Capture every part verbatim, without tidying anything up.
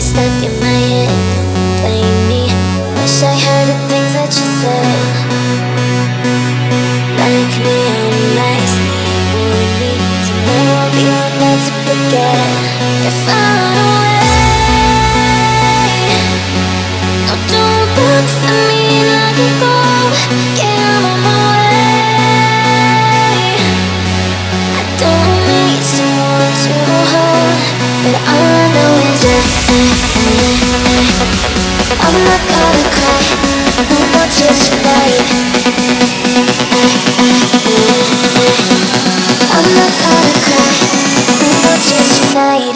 stuck in my head, don't blame me. Wish I heard the things that you said. Like neon lights, you need to know I'll be one not to forget. If I run away, no, don't look for me, let it go. Get out of my way. I don't need someone to hold, but all I know is that I'm not gonna cry, no more tears tonight. I'm not gonna cry, no more tears tonight.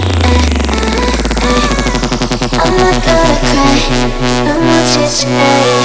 I'm not gonna cry, no more tears tonight.